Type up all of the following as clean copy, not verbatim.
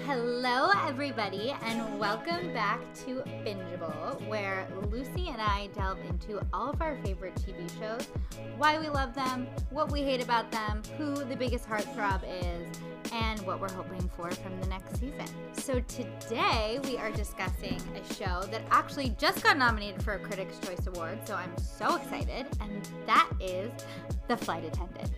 Hello, everybody, and welcome back to Bingeable, where Lucy and I delve into all of our favorite TV shows, why we love them, what we hate about them, who the biggest heartthrob is, and what we're hoping for from the next season. So today we are discussing a show that actually just got nominated for a Critics' Choice Award, so I'm so excited, and that is The Flight Attendant.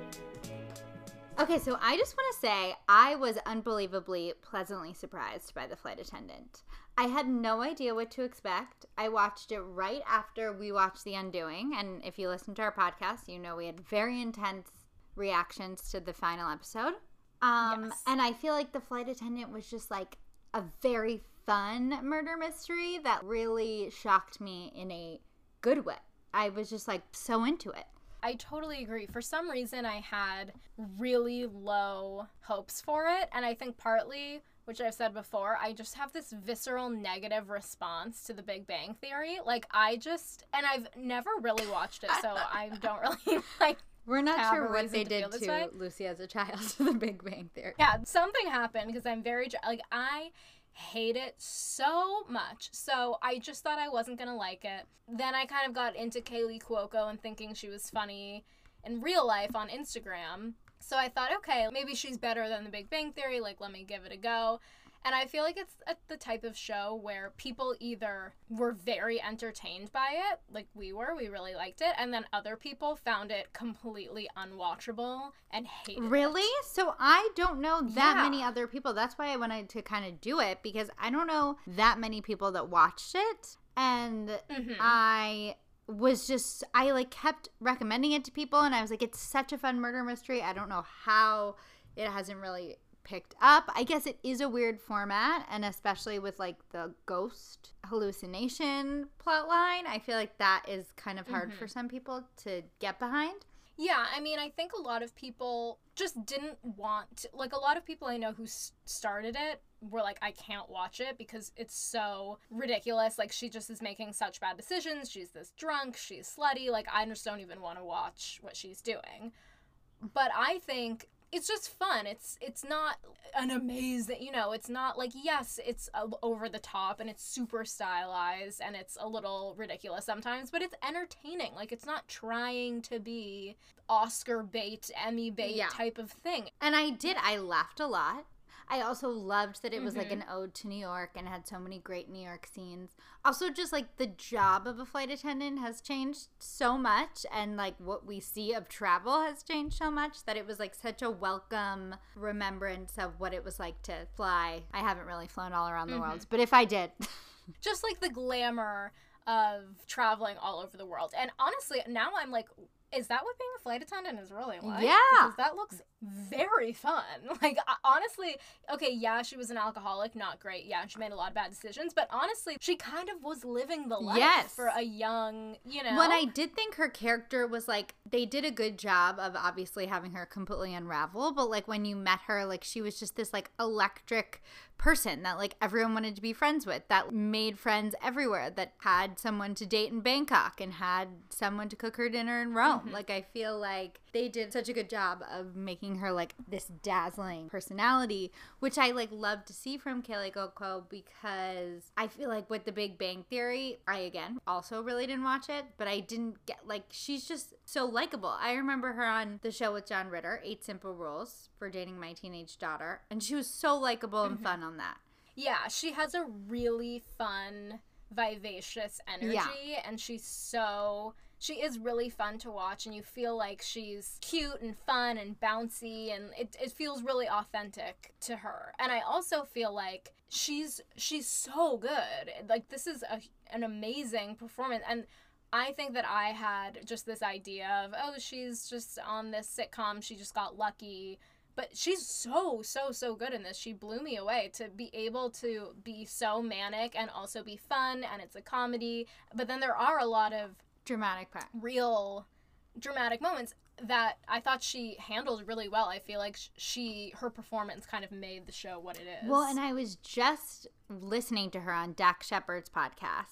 Okay, so I just want to say I was unbelievably pleasantly surprised by The Flight Attendant. I had no idea what to expect. I watched it right after we watched The Undoing, and if you listen to our podcast, you know we had very intense reactions to the final episode. Yes. And I feel like The Flight Attendant was just like a very fun murder mystery that really shocked me in a good way. I was just like so into it. I totally agree. For some reason, I had really low hopes for it. And I think partly, which I've said before, I just have this visceral negative response to The Big Bang Theory. Like, and I've never really watched it, so I don't really, We're not have sure a what reason they to did feel this to way. Lucy as a child to The Big Bang Theory. Yeah, something happened because I'm very, I hate it so much. So I just thought I wasn't going to like it. Then I kind of got into Kaylee Cuoco and thinking she was funny in real life on Instagram. So I thought, okay, maybe she's better than The Big Bang Theory. Like, let me give it a go. And I feel like it's the type of show where people either were very entertained by it, like we really liked it, and then other people found it completely unwatchable and hated it. Really? So I don't know that Yeah. many other people. That's why I wanted to kind of do it, because I don't know that many people that watched it. And I kept recommending it to people, and I was like, it's such a fun murder mystery. I don't know how it hasn't really picked up. I guess it is a weird format, and especially with like the ghost hallucination plot line, I feel like that is kind of hard for some people to get behind. Yeah, I mean, I think a lot of people just didn't want to, like, a lot of people I know who started it were like, I can't watch it because it's so ridiculous. Like, she just is making such bad decisions. She's this drunk. She's slutty. Like, I just don't even want to watch what she's doing. But I think it's just fun. It's not an amazing, it's not like, yes, it's over the top and it's super stylized and it's a little ridiculous sometimes, but it's entertaining. Like, it's not trying to be Oscar bait, Emmy bait type of thing. And I laughed a lot. I also loved that it was like an ode to New York and had so many great New York scenes. Also, just like the job of a flight attendant has changed so much, and like what we see of travel has changed so much, that it was like such a welcome remembrance of what it was like to fly. I haven't really flown all around the world, but if I did. Just like the glamour of traveling all over the world. And honestly, now I'm like, is that what being a flight attendant is really like? Yeah. Because that looks very fun. Like, honestly, okay, yeah, she was an alcoholic, not great. Yeah, she made a lot of bad decisions. But honestly, she kind of was living the life for a young, What I did think her character was like, they did a good job of obviously having her completely unravel. But like when you met her, like she was just this like electric person that like everyone wanted to be friends with, that made friends everywhere, that had someone to date in Bangkok and had someone to cook her dinner in Rome. Like, I feel like they did such a good job of making her like this dazzling personality, which I like love to see from Kaylee Cuoco, because I feel like with The Big Bang Theory, I again also really didn't watch it, but I didn't get, like, she's just so likable. I remember her on the show with John Ritter, 8 Simple Rules for Dating My Teenage Daughter, and she was so likable and fun on that. Yeah, she has a really fun, vivacious energy, and she is really fun to watch, and you feel like she's cute and fun and bouncy, and it feels really authentic to her. And I also feel like she's so good. Like, this is an amazing performance, and I think that I had just this idea of, oh, she's just on this sitcom, she just got lucky. But she's so good in this. She blew me away to be able to be so manic and also be fun, and it's a comedy. But then there are a lot of real dramatic moments that I thought she handled really well. I feel like her performance kind of made the show what it is. Well, and I was just listening to her on Dax Shepard's podcast,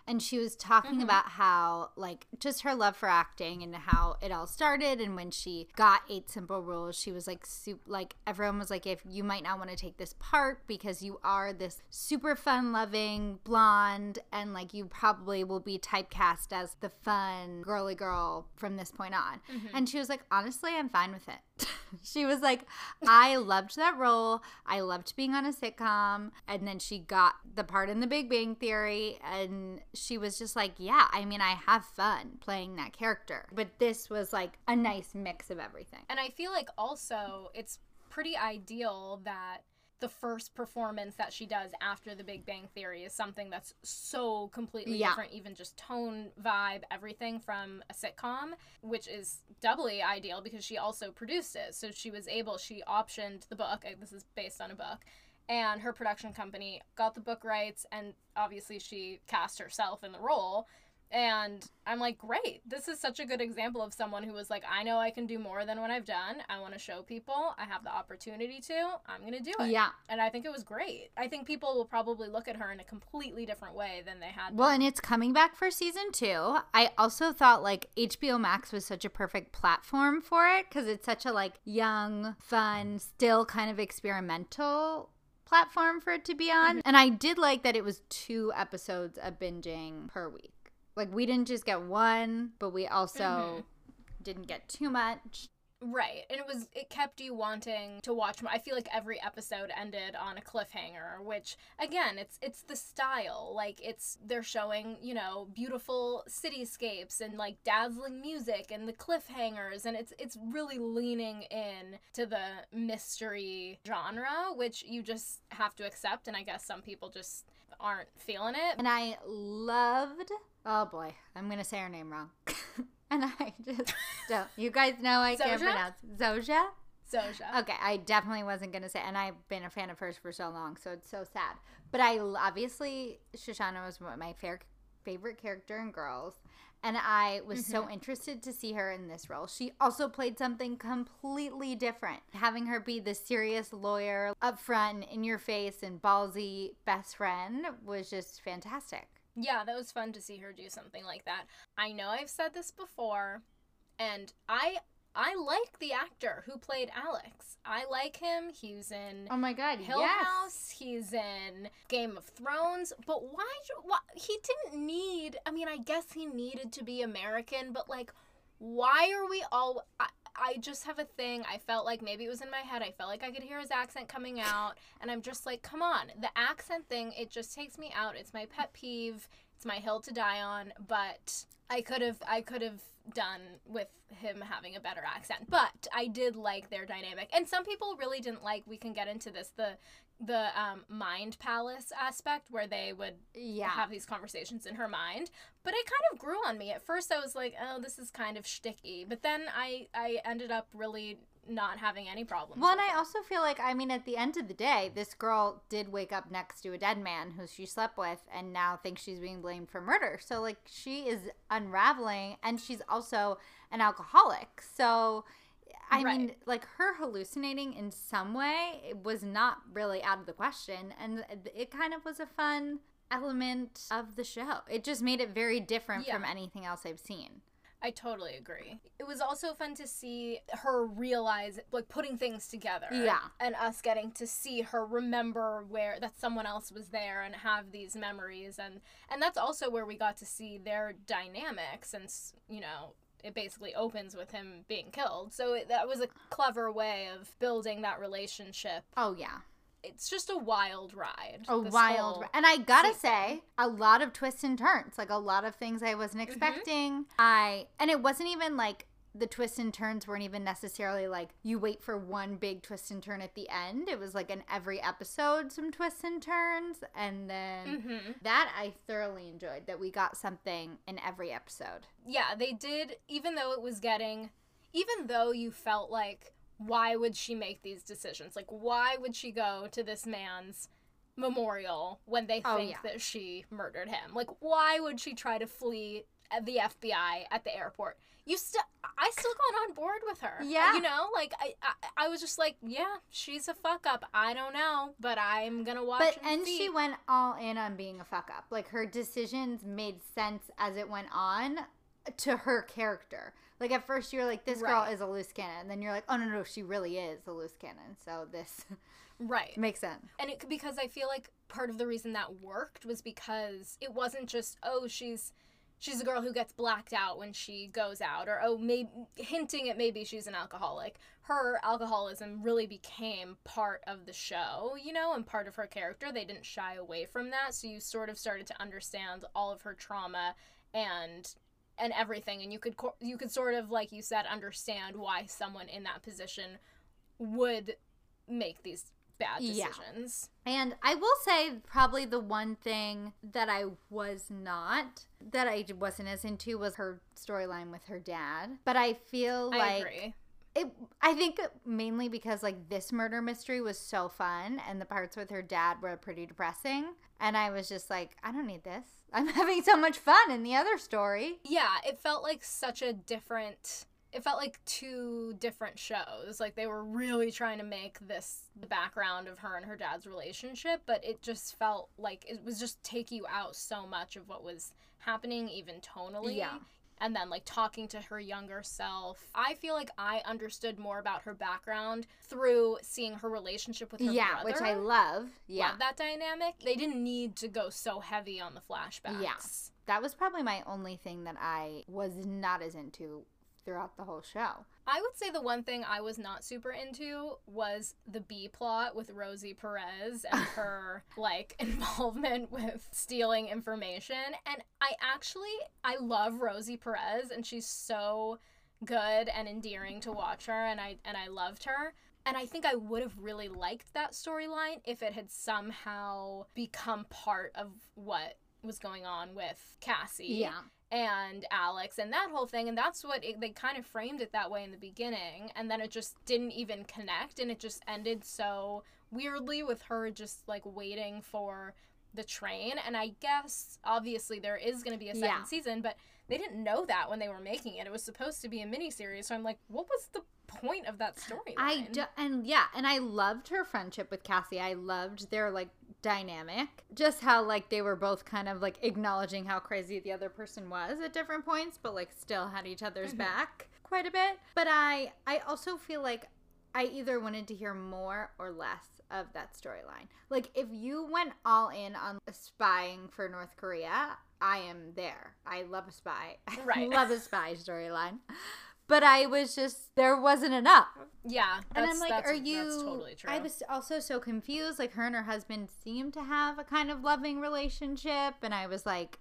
And she was talking about how, like, just her love for acting and how it all started. And when she got 8 Simple Rules, she was like, everyone was like, if you might not want to take this part because you are this super fun loving blonde and like you probably will be typecast as the fun girly girl from this point on. And she was like, honestly, I'm fine with it. She was like, I loved that role. I loved being on a sitcom. And then she got the part in The Big Bang Theory. And she was just like, yeah, I mean, I have fun playing that character. But this was like a nice mix of everything. And I feel like also it's pretty ideal that the first performance that she does after The Big Bang Theory is something that's so completely different, even just tone, vibe, everything from a sitcom, which is doubly ideal because she also produced it. So she optioned the book. This is based on a book. And her production company got the book rights, and obviously she cast herself in the role. And I'm like, great. This is such a good example of someone who was like, I know I can do more than what I've done. I want to show people. I have the opportunity to. I'm going to do it. Yeah. And I think it was great. I think people will probably look at her in a completely different way than they had. Well, and it's coming back for season 2. I also thought like HBO Max was such a perfect platform for it because it's such a like young, fun, still kind of experimental platform for it to be on. And I did like that it was 2 episodes of binging per week. Like, we didn't just get one, but we also didn't get too much. Right. And it kept you wanting to watch more. I feel like every episode ended on a cliffhanger, which, again, it's the style. Like, they're showing, you know, beautiful cityscapes and, like, dazzling music and the cliffhangers. And it's really leaning in to the mystery genre, which you just have to accept. And I guess some people just aren't feeling it. And I loved... Oh, boy. I'm going to say her name wrong. And I just don't. You guys know I can't pronounce. Zosia? Zosia. Okay, I definitely wasn't going to say. And I've been a fan of hers for so long, so it's so sad. But obviously, Shoshana was my favorite character in Girls. And I was so interested to see her in this role. She also played something completely different. Having her be the serious lawyer, upfront, in your face, and ballsy best friend was just fantastic. Yeah, that was fun to see her do something like that. I know I've said this before, and I like the actor who played Alex. I like him. He's in Hill House. He's in Game of Thrones. But why he didn't need, I mean, I guess he needed to be American, but like, why are we all... I just have a thing. I felt like maybe it was in my head. I felt like I could hear his accent coming out. And I'm just like, come on. The accent thing, it just takes me out. It's my pet peeve. It's my hill to die on. But I could have done with him having a better accent. But I did like their dynamic. And some people really didn't like, we can get into this, the mind palace aspect where they would have these conversations in her mind. But it kind of grew on me. At first I was like, oh, this is kind of shticky. But then I ended up really not having any problems. Well, and I also feel like, I mean, at the end of the day, this girl did wake up next to a dead man who she slept with and now thinks she's being blamed for murder. So, like, she is unraveling, and she's also an alcoholic. So... I mean, like, her hallucinating in some way was not really out of the question, and it kind of was a fun element of the show. It just made it very different from anything else I've seen. I totally agree. It was also fun to see her realize, like, putting things together. Yeah. And us getting to see her remember that someone else was there and have these memories. And that's also where we got to see their dynamics and, you know... It basically opens with him being killed. So that was a clever way of building that relationship. Oh, yeah. It's just a wild ride. And I gotta say, a lot of twists and turns. Like, a lot of things I wasn't expecting. And it wasn't even like... The twists and turns weren't even necessarily like you wait for one big twist and turn at the end. It was like in every episode some twists and turns. And then that I thoroughly enjoyed, that we got something in every episode. Yeah, they did, even though you felt like, why would she make these decisions? Like, why would she go to this man's memorial when they think that she murdered him? Like, why would she try to flee the FBI at the airport. I still got on board with her. Yeah. You know, like, I was just like, yeah, she's a fuck up. I don't know, but I'm gonna watch and she went all in on being a fuck up. Like, her decisions made sense as it went on to her character. Like, at first you're like, this girl is a loose cannon. And then you're like, oh, no, she really is a loose cannon. So this makes sense. And because I feel like part of the reason that worked was because it wasn't just, oh, she's a girl who gets blacked out when she goes out, or, oh, maybe hinting at maybe she's an alcoholic. Her alcoholism really became part of the show, you know, and part of her character. They didn't shy away from that, so you sort of started to understand all of her trauma and everything, and you could sort of, like you said, understand why someone in that position would make these bad decisions. Yeah. And I will say probably the one thing that I wasn't as into was her storyline with her dad. But I feel like I agree. I think mainly because, like, this murder mystery was so fun and the parts with her dad were pretty depressing. And I was just like, I don't need this. I'm having so much fun in the other story. Yeah, it felt like it felt like two different shows. Like, they were really trying to make this the background of her and her dad's relationship, but it just felt like it was just take you out so much of what was happening, even tonally. Yeah. And then, like, talking to her younger self. I feel like I understood more about her background through seeing her relationship with her brother. Yeah, which I love. Yeah. Love that dynamic. They didn't need to go so heavy on the flashbacks. Yeah. That was probably my only thing that I was not as into throughout the whole show. I would say the one thing I was not super into was the B plot with Rosie Perez and her, like, involvement with stealing information. And I love Rosie Perez, and she's so good and endearing to watch her, and I loved her. And I think I would have really liked that storyline if it had somehow become part of what was going on with Cassie. Yeah. And Alex and that whole thing, and that's what they kind of framed it that way in the beginning, and then it just didn't even connect, and it just ended so weirdly with her just, like, waiting for the train. And I guess obviously there is going to be a second season, but they didn't know that when they were making it. It was supposed to be a miniseries, so I'm like, what was the point of that storyline? And I loved her friendship with Cassie. I loved their, like, dynamic, just how, like, they were both kind of, like, acknowledging how crazy the other person was at different points, but, like, still had each other's back quite a bit. But I also feel like I either wanted to hear more or less of that storyline. Like, if you went all in on spying for North Korea, I am there. I love a spy. I love a spy storyline. But I was just, there wasn't enough. Yeah. And I'm like, that's totally true. I was also so confused. Like, her and her husband seemed to have a kind of loving relationship. And I was like,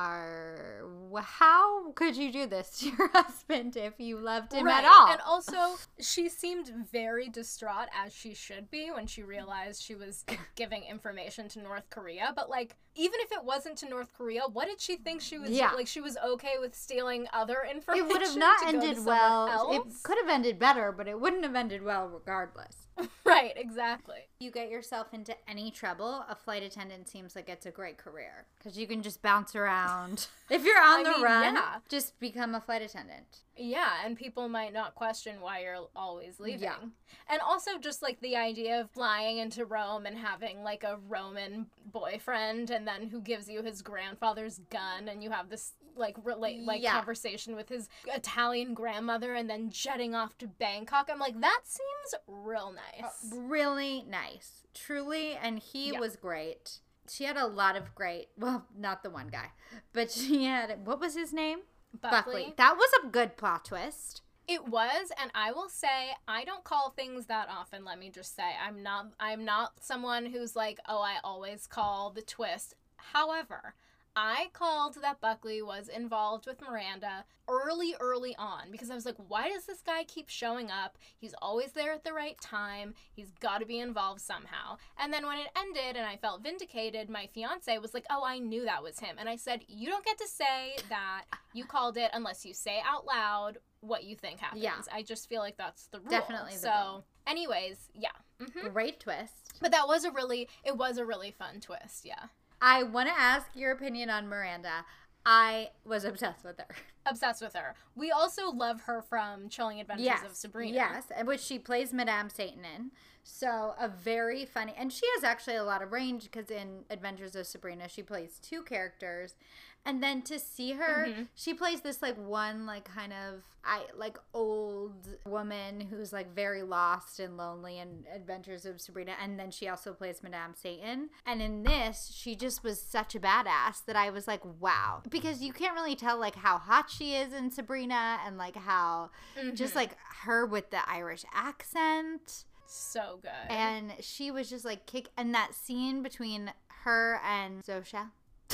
how could you do this to your husband if you loved him at all? And also, she seemed very distraught, as she should be, when she realized she was giving information to North Korea. But, like, even if it wasn't to North Korea, what did she think she was doing? Like, she was okay with stealing other information? It would have not ended well. It could have ended better, but it wouldn't have ended well regardless. Right, exactly. You get yourself into any trouble, a flight attendant seems like it's a great career. Because you can just bounce around. If you're on the run, just become a flight attendant. Yeah, and people might not question why you're always leaving. Yeah. And also just, like, the idea of flying into Rome and having, like, a Roman boyfriend, and then who gives you his grandfather's gun, and you have this, like, conversation with his Italian grandmother, and then jetting off to Bangkok. I'm like, that seems real nice. Really nice. Truly, and he was great. She had a lot of great, well, not the one guy, but she had, what was his name? Buckley. That was a good plot twist. It was, and I will say, I don't call things that often, let me just say. I'm not someone who's like, oh, I always call the twist. However, I called that Buckley was involved with Miranda early on, because I was like, why does this guy keep showing up? He's always there at the right time. He's got to be involved somehow. And then when it ended and I felt vindicated, my fiance was like, oh, I knew that was him. And I said, you don't get to say that you called it unless you say out loud what you think happens. Yeah. I just feel like that's the rule. Definitely the rule. Anyways, yeah. Mm-hmm. Great twist. But it was a really fun twist, yeah. I want to ask your opinion on Miranda. I was obsessed with her. Obsessed with her. We also love her from Chilling Adventures of Sabrina. Yes, which she plays Madame Satan in. So a very funny, and she has actually a lot of range because in Adventures of Sabrina, she plays 2 characters. And then to see her, she plays this like one like kind of old woman who's like very lost and lonely in Adventures of Sabrina, and then she also plays Madame Satan. And in this, she just was such a badass that I was like, wow, because you can't really tell like how hot she is in Sabrina and like how just like her with the Irish accent. So good. And she was just like and that scene between her and Zosha.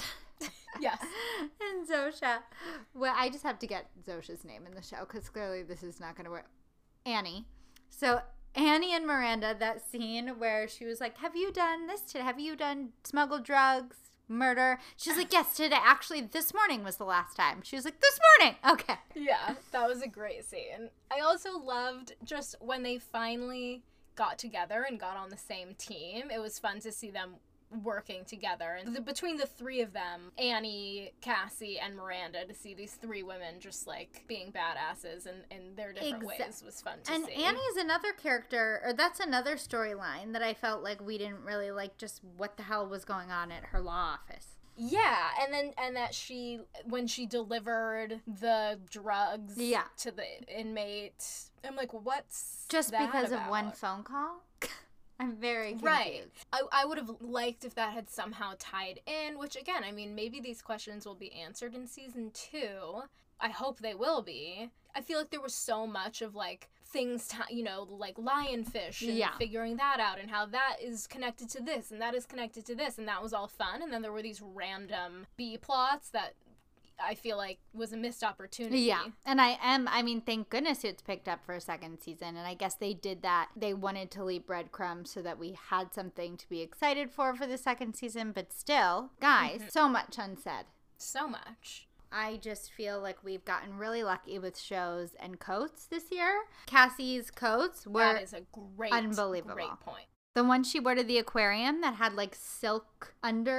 Yes. And Zosha. Well, I just have to get Zosha's name in the show because clearly this is not going to work. Annie. So Annie and Miranda, that scene where she was like, have you done this today? Have you done smuggled drugs, murder? She's like, yes, today. Actually, this morning was the last time. She was like, this morning. Okay. Yeah, that was a great scene. I also loved just when they finally got together and got on the same team. It was fun to see them working together, and between the 3 of them, Annie, Cassie, and Miranda, to see these 3 women just like being badasses in their different ways was fun to see. And Annie's another character, or that's another storyline that I felt like we didn't really like, just what the hell was going on at her law office. Yeah, and that she, when she delivered the drugs to the inmate, I'm like, what's just that because about? Of one phone call? I'm very confused. Right. I would have liked if that had somehow tied in, which again, I mean, maybe these questions will be answered in season 2. I hope they will be. I feel like there was so much of like things, like lionfish and figuring that out and how that is connected to this and that is connected to this, and that was all fun. And then there were these random B plots that I feel like was a missed opportunity. Yeah. And thank goodness it's picked up for a second season. And I guess they did that. They wanted to leave breadcrumbs so that we had something to be excited for the second season. But still, guys, so much unsaid. So much. I just feel like we've gotten really lucky with shows and coats this year. Cassie's coats were that is a unbelievable. Great point. The one she wore to the aquarium that had like silk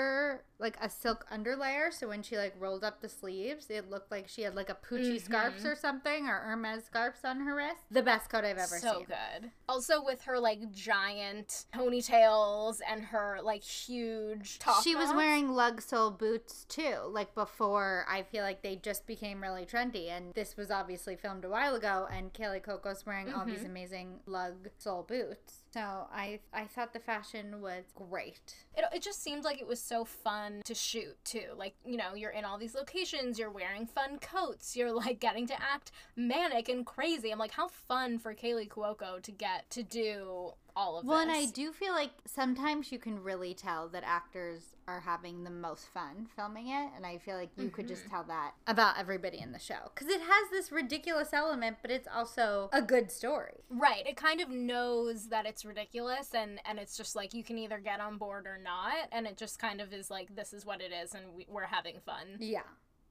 a silk underlayer. So when she like rolled up the sleeves, it looked like she had like a Pucci scarves or something, or Hermes scarves on her wrist. The best coat I've ever seen. So good. Also with her like giant ponytails and her like huge top She was wearing lug sole boots too. Like before, I feel like they just became really trendy. And this was obviously filmed a while ago, and Kaylee Cuoco's wearing all these amazing lug sole boots. So I thought the fashion was great. It just seemed like it was so fun to shoot too. Like, you're in all these locations, you're wearing fun coats, you're like getting to act manic and crazy. I'm like, how fun for Kaylee Cuoco to get to do all of this. Well, and I do feel like sometimes you can really tell that actors are having the most fun filming it, and I feel like you could just tell that about everybody in the show. Because it has this ridiculous element, but it's also a good story. Right. It kind of knows that it's ridiculous, and it's just like you can either get on board or not, and it just kind of is like, this is what it is, and we're having fun. Yeah.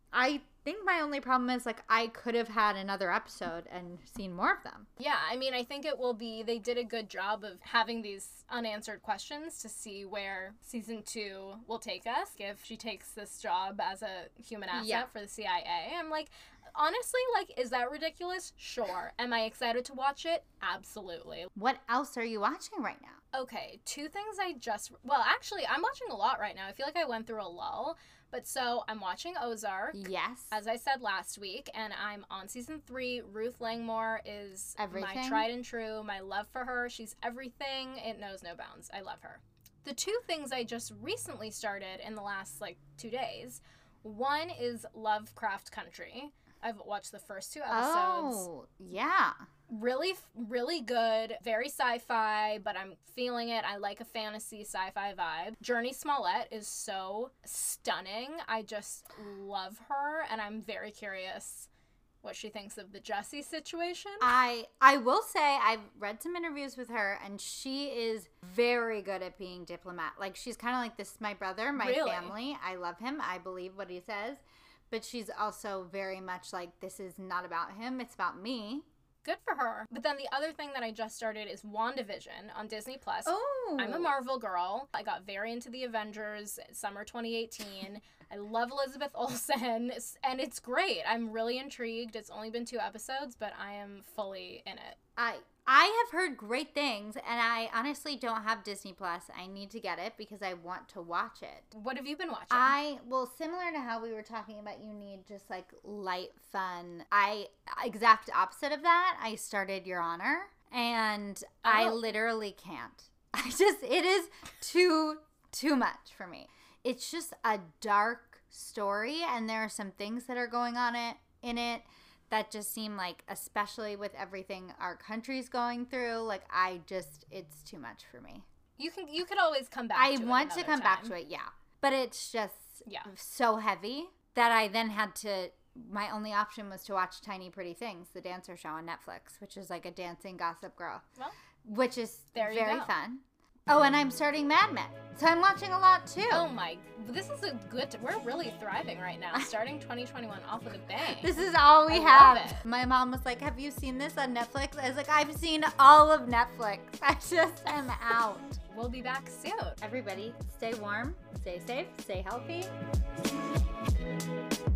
I think my only problem is, like, I could have had another episode and seen more of them. Yeah, I mean, I think it will be, they did a good job of having these unanswered questions to see where season 2 will take us if she takes this job as a human asset for the CIA. I'm like, honestly, like, is that ridiculous? Sure. Am I excited to watch it? Absolutely. What else are you watching right now? Okay, 2 things actually, I'm watching a lot right now. I feel like I went through a lull. But so I'm watching Ozark. Yes. As I said last week, and I'm on season 3. Ruth Langmore is everything. My tried and true. My love for her. She's everything. It knows no bounds. I love her. The 2 things I just recently started in the last 2 days. One is Lovecraft Country. I've watched the first 2 episodes. Oh, yeah. Really, really good. Very sci-fi, but I'm feeling it. I like a fantasy sci-fi vibe. Jurnee Smollett is so stunning. I just love her, and I'm very curious what she thinks of the Jesse situation. I will say I've read some interviews with her, and she is very good at being diplomat. Like, she's kind of like, this is my brother, my family. I love him. I believe what he says. But she's also very much like, this is not about him. It's about me. Good for her. But then the other thing that I just started is WandaVision on Disney+. Oh. I'm a Marvel girl. I got very into the Avengers summer 2018. I love Elizabeth Olsen, and it's great. I'm really intrigued. It's only been 2 episodes, but I am fully in it. I have heard great things, and I honestly don't have Disney Plus. I need to get it because I want to watch it. What have you been watching? Well, similar to how we were talking about, you need just like light fun. Exact opposite of that, I started Your Honor, and I literally can't. It is too much for me. It's just a dark story, and there are some things that are going on in it that just seem like, especially with everything our country's going through, like it's too much for me. You could always come back to it. I want to come back to it, yeah. But it's just so heavy that I then had to, my only option was to watch Tiny Pretty Things, the dancer show on Netflix, which is like a dancing gossip girl. Well, which is very fun. Oh, and I'm starting Mad Men. So I'm watching a lot too. Oh my, this is we're really thriving right now. Starting 2021 off with a bang. This is all we have. My mom was like, have you seen this on Netflix? I was like, I've seen all of Netflix. I just am out. We'll be back soon. Everybody, stay warm, stay safe, stay healthy.